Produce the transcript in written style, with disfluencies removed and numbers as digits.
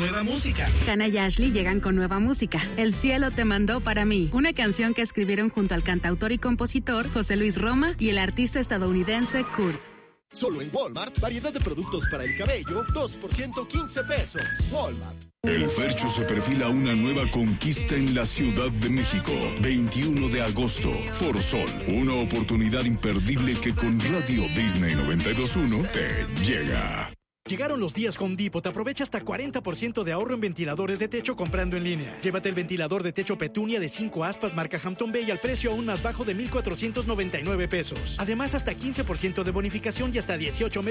nueva música. Hannah y Ashley llegan con nueva música. El cielo te mandó para mí. Una canción que escribieron junto al cantautor y compositor José Luis Roma y el artista estadounidense Kurt. Solo en Walmart, variedad de productos para el cabello, 2 por 115 pesos. Walmart. El Fercho se perfila una nueva conquista en la Ciudad de México. 21 de agosto, Foro Sol. Una oportunidad imperdible que con Radio Disney 92.1 te llega. Llegaron los días Home Depot. Aprovecha hasta 40% de ahorro en ventiladores de techo comprando en línea. Llévate el ventilador de techo Petunia de 5 aspas marca Hampton Bay al precio aún más bajo de $1,499. Además, hasta 15% de bonificación y hasta 18 meses